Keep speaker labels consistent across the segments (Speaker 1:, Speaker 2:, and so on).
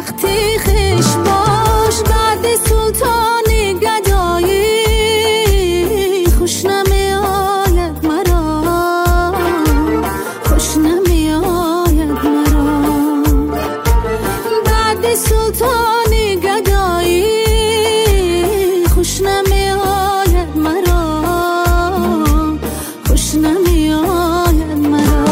Speaker 1: وقتی خش باش بعد سلطان گدایی خوش نمیآید مرا، خوش نمیآید مرا. بعد سلطان گدایی خوش نمیآید مرا، خوش نمیآید مرا.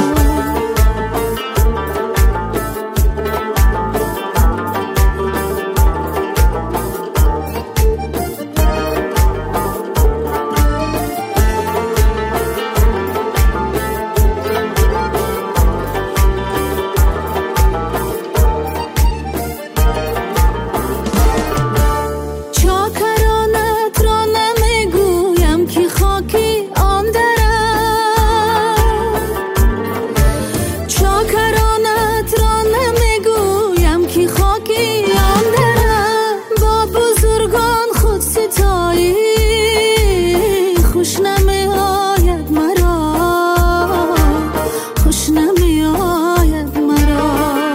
Speaker 1: خوش نمیآید مرا، خوش نمیآید مرا.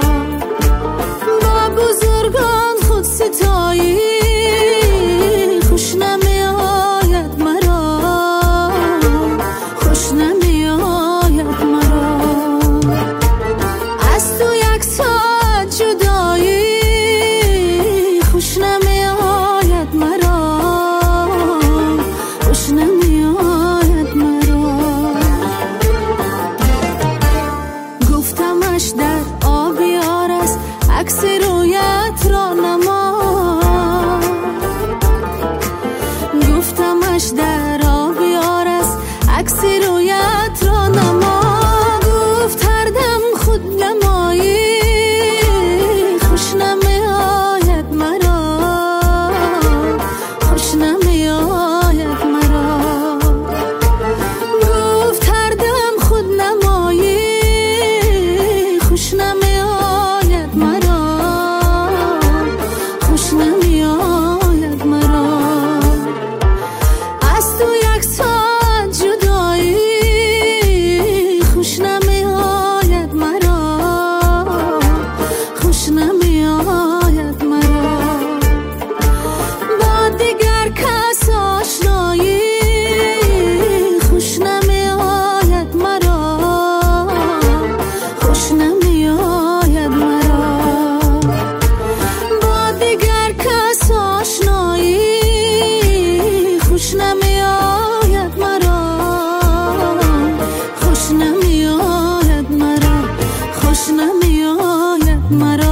Speaker 1: با بزرگان خود ستایی خوش نمیآید مرا، خوش نمیآید مرا. از تو یک ساعت جدایی خوش نمیآید مرا، خوش نمیآید مرا. گفتمش در آبیار است عکس رویت را نما، گفتمش در آبیار است عکس رویت را نما. گفت هر دم خود نمایی خوش نمیآید مرا، خوش نمیآید مرا. گفت هر دم خود نمایی خوش نمیآید مرا، خوش نمیآید مرا. از تو یک ساعت جدایی خوش نمیآید مرا، خوش نمیآید مرا. با دیگر کس آشنایی خوش نمیآید مرا، خوش نمیآید مرا. با دیگر کس آشنایی خوش نمیآید مرا، خوش نمیآید مرا، خوش نمیآید مرا.